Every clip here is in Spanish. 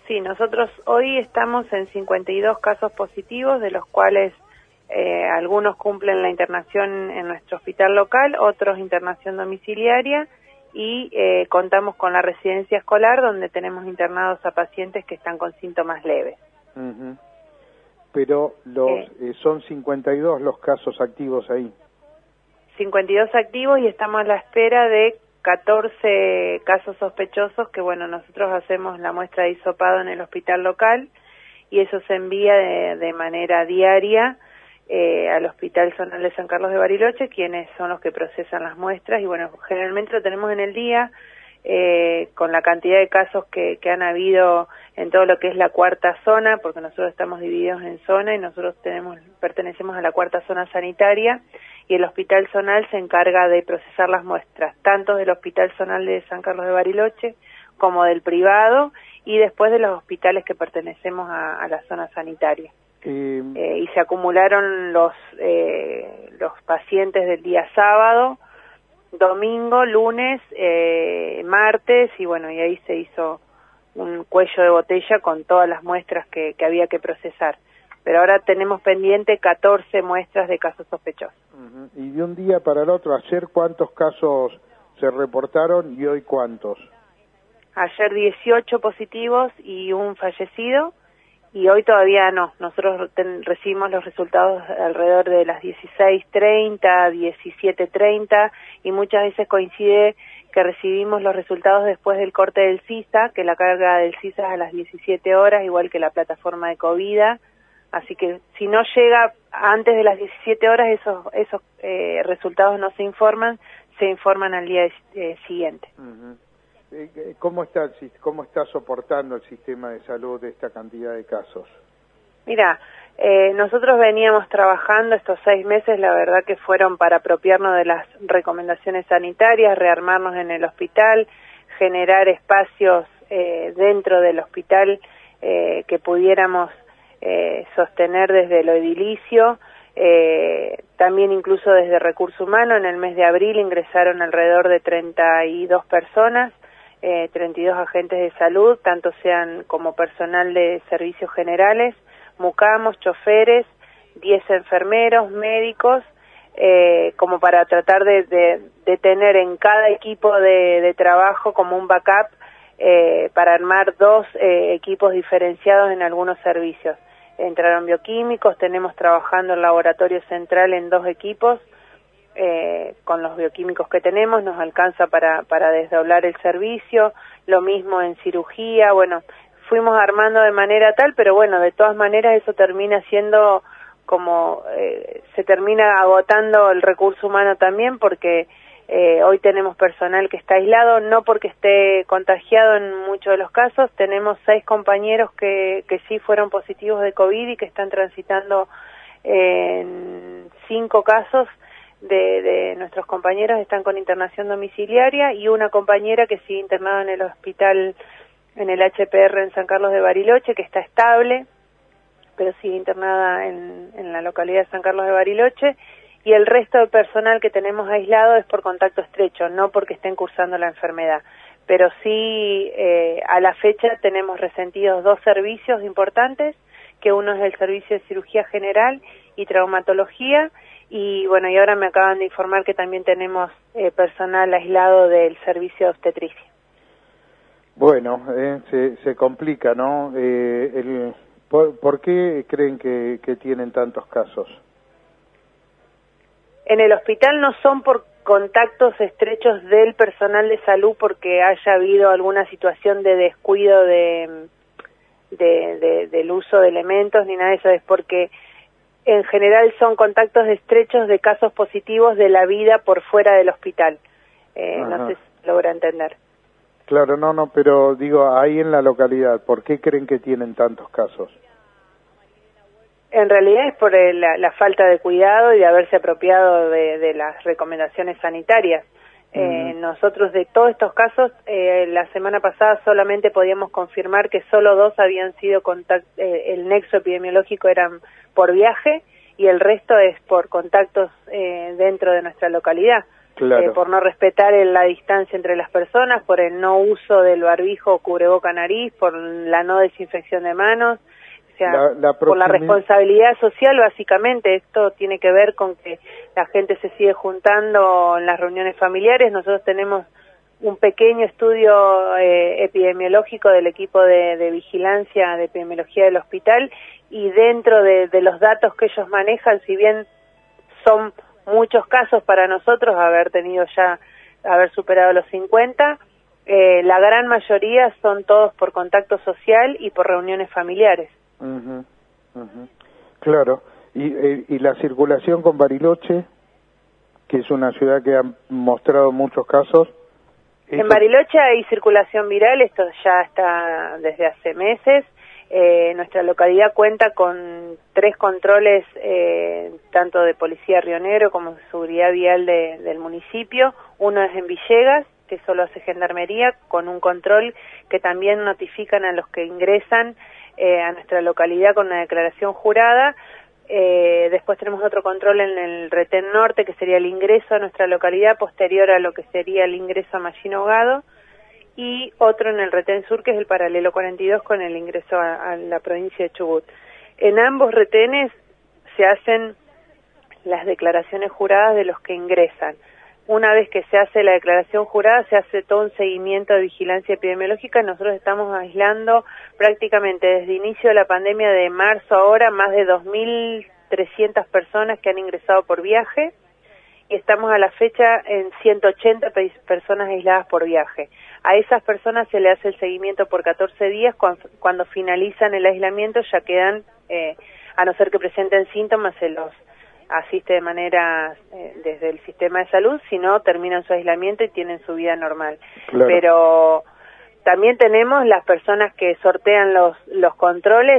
Sí, nosotros hoy estamos en 52 casos positivos, de los cuales algunos cumplen la internación en nuestro hospital local, otros internación domiciliaria, y contamos con la residencia escolar, donde tenemos internados a pacientes que están con síntomas leves. Uh-huh. Pero son 52 los casos activos ahí. 52 activos y estamos a la espera de 14 casos sospechosos que, bueno, nosotros hacemos la muestra de hisopado en el hospital local y eso se envía de manera diaria al Hospital Zonal de San Carlos de Bariloche, quienes son los que procesan las muestras, y bueno, generalmente lo tenemos en el día, con la cantidad de casos que han habido en todo lo que es la cuarta zona, porque nosotros estamos divididos en zona y nosotros pertenecemos a la cuarta zona sanitaria, y el Hospital Zonal se encarga de procesar las muestras, tanto del Hospital Zonal de San Carlos de Bariloche como del privado, y después de los hospitales que pertenecemos a la zona sanitaria. Y se acumularon los pacientes del día sábado, domingo, lunes, martes, y bueno, y ahí se hizo un cuello de botella con todas las muestras que había que procesar. Pero ahora tenemos pendiente 14 muestras de casos sospechosos. Uh-huh. Y de un día para el otro, ayer ¿cuántos casos se reportaron y hoy cuántos? Ayer 18 positivos y un fallecido, y hoy todavía no. Nosotros recibimos los resultados alrededor de las 16:30, 17:30, y muchas veces coincide que recibimos los resultados después del corte del CISA, que la carga del CISA es a las 17 horas, igual que la plataforma de COVID. Así que si no llega antes de las 17 horas, esos resultados no se informan al día siguiente. Uh-huh. ¿Cómo está soportando el sistema de salud esta cantidad de casos? Mira, nosotros veníamos trabajando estos 6 meses, la verdad que fueron para apropiarnos de las recomendaciones sanitarias, rearmarnos en el hospital, generar espacios dentro del hospital que pudiéramos sostener desde lo edilicio, también incluso desde Recursos Humanos. En el mes de abril ingresaron alrededor de 32 personas, 32 agentes de salud, tanto sean como personal de servicios generales, mucamos, choferes, 10 enfermeros, médicos, como para tratar de tener en cada equipo de trabajo como un backup para armar 2 equipos diferenciados en algunos servicios. Entraron bioquímicos, tenemos trabajando el laboratorio central en 2 equipos, con los bioquímicos que tenemos nos alcanza para desdoblar el servicio, lo mismo en cirugía. Bueno, fuimos armando de manera tal, pero bueno, de todas maneras eso termina siendo como, se termina agotando el recurso humano también, porque hoy tenemos personal que está aislado, no porque esté contagiado en muchos de los casos. Tenemos 6 compañeros que sí fueron positivos de COVID y que están transitando en 5 casos de nuestros compañeros están con internación domiciliaria, y una compañera que sigue internada en el hospital, en el HPR en San Carlos de Bariloche, que está estable, pero sigue internada en la localidad de San Carlos de Bariloche, y el resto de personal que tenemos aislado es por contacto estrecho, no porque estén cursando la enfermedad. Pero sí, a la fecha tenemos resentidos 2 servicios importantes, que uno es el servicio de cirugía general y traumatología, y bueno, y ahora me acaban de informar que también tenemos personal aislado del servicio de obstetricia. Bueno, se complica, ¿no? ¿Por qué creen que tienen tantos casos? En el hospital no son por contactos estrechos del personal de salud porque haya habido alguna situación de descuido del uso de elementos ni nada de eso, es porque en general son contactos estrechos de casos positivos de la vida por fuera del hospital. No sé si logra entender. Claro, no, pero digo, ahí en la localidad, ¿por qué creen que tienen tantos casos? En realidad es por la falta de cuidado y de haberse apropiado de las recomendaciones sanitarias. Nosotros de todos estos casos, la semana pasada solamente podíamos confirmar que solo 2 habían sido el nexo epidemiológico eran por viaje, y el resto es por contactos dentro de nuestra localidad. Claro. por no respetar la distancia entre las personas, por el no uso del barbijo o cubreboca-nariz, por la no desinfección de manos, o sea, por la responsabilidad social. Básicamente esto tiene que ver con que la gente se sigue juntando en las reuniones familiares. Nosotros tenemos un pequeño estudio epidemiológico del equipo de vigilancia de epidemiología del hospital, y dentro de los datos que ellos manejan, si bien son muchos casos para nosotros, haber superado los 50, la gran mayoría son todos por contacto social y por reuniones familiares. Claro. ¿Y la circulación con Bariloche, que es una ciudad que ha mostrado muchos casos? En Bariloche hay circulación viral, esto ya está desde hace meses. Nuestra localidad cuenta con 3 controles, tanto de Policía Río Negro como de Seguridad Vial del municipio. Uno es en Villegas, que solo hace Gendarmería, con un control que también notifican a los que ingresan a nuestra localidad con una declaración jurada. Después tenemos otro control en el Retén Norte, que sería el ingreso a nuestra localidad posterior a lo que sería el ingreso a Mallín Hogado, y otro en el Retén Sur, que es el paralelo 42 con el ingreso a la provincia de Chubut. En ambos retenes se hacen las declaraciones juradas de los que ingresan. Una vez que se hace la declaración jurada, se hace todo un seguimiento de vigilancia epidemiológica. Nosotros estamos aislando prácticamente desde el inicio de la pandemia de marzo ahora más de 2.300 personas que han ingresado por viaje, y estamos a la fecha en 180 personas aisladas por viaje. A esas personas se le hace el seguimiento por 14 días. Cuando finalizan el aislamiento ya quedan, a no ser que presenten síntomas, se los asiste de manera desde el sistema de salud, si no terminan su aislamiento y tienen su vida normal. Claro. Pero también tenemos las personas que sortean los controles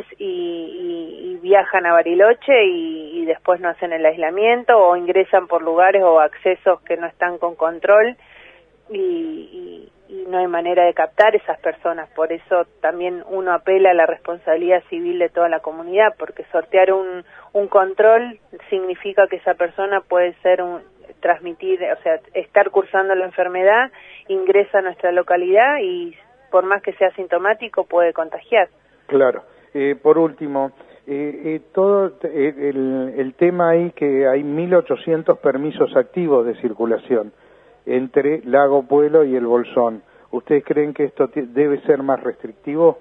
y viajan a Bariloche y después no hacen el aislamiento, o ingresan por lugares o accesos que no están con control, y no hay manera de captar esas personas. Por eso también uno apela a la responsabilidad civil de toda la comunidad, porque sortear un control significa que esa persona puede ser transmitir, o sea, estar cursando la enfermedad, ingresa a nuestra localidad y por más que sea sintomático puede contagiar. Claro. Por último, todo el tema ahí, que hay 1.800 permisos activos de circulación entre Lago Puelo y el Bolsón. ¿Ustedes creen que esto debe ser más restrictivo?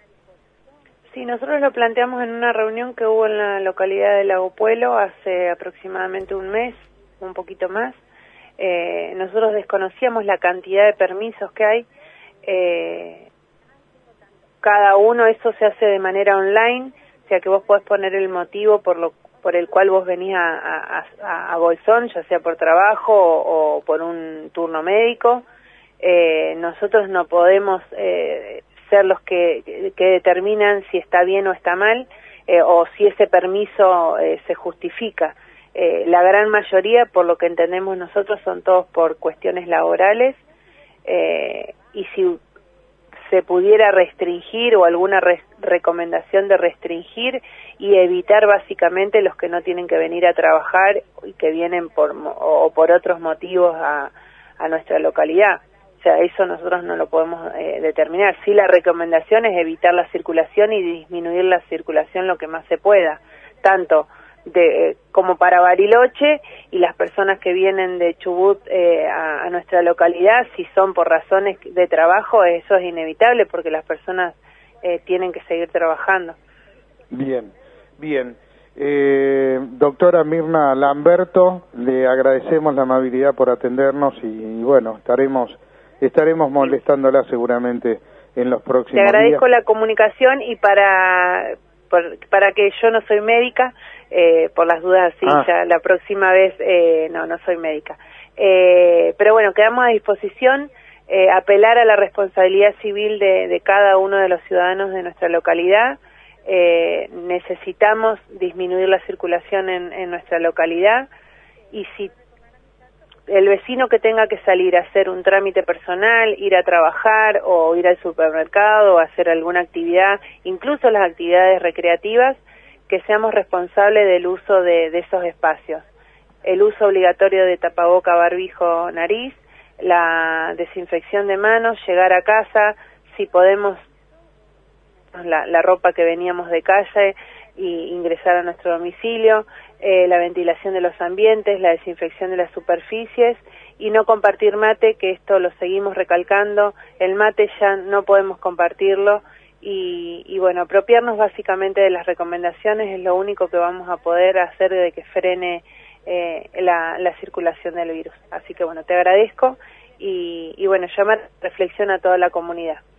Sí, nosotros lo planteamos en una reunión que hubo en la localidad de Lago Puelo hace aproximadamente un mes, un poquito más. Nosotros desconocíamos la cantidad de permisos que hay. Cada uno, eso se hace de manera online, o sea que vos podés poner el motivo por el cual vos venís a Bolsón, ya sea por trabajo o por un turno médico. Nosotros no podemos ser los que determinan si está bien o está mal, o si ese permiso se justifica. La gran mayoría, por lo que entendemos nosotros, son todos por cuestiones laborales, y si se pudiera restringir, o alguna recomendación de restringir y evitar básicamente los que no tienen que venir a trabajar y que vienen por otros motivos a nuestra localidad. O sea, eso nosotros no lo podemos determinar. Sí, la recomendación es evitar la circulación y disminuir la circulación lo que más se pueda, tanto como para Bariloche, y las personas que vienen de Chubut a nuestra localidad, si son por razones de trabajo, eso es inevitable porque las personas tienen que seguir trabajando. Bien. Doctora Mirna Lamberto, le agradecemos la amabilidad por atendernos y bueno, estaremos molestándola seguramente en los próximos días. Te agradezco la comunicación, y para que yo no soy médica, por las dudas, sí, ya la próxima vez, no soy médica. Pero bueno, quedamos a disposición, apelar a la responsabilidad civil de cada uno de los ciudadanos de nuestra localidad. Necesitamos disminuir la circulación en nuestra localidad, y si el vecino que tenga que salir a hacer un trámite personal, ir a trabajar o ir al supermercado o hacer alguna actividad, incluso las actividades recreativas, que seamos responsables del uso de esos espacios. el uso obligatorio de tapaboca, barbijo, nariz, la desinfección de manos, llegar a casa, si podemos, la ropa que veníamos de calle y ingresar a nuestro domicilio, la ventilación de los ambientes, la desinfección de las superficies y no compartir mate, que esto lo seguimos recalcando, el mate ya no podemos compartirlo y bueno, apropiarnos básicamente de las recomendaciones es lo único que vamos a poder hacer de que frene la circulación del virus. Así que bueno, te agradezco y bueno, llamar a reflexión a toda la comunidad.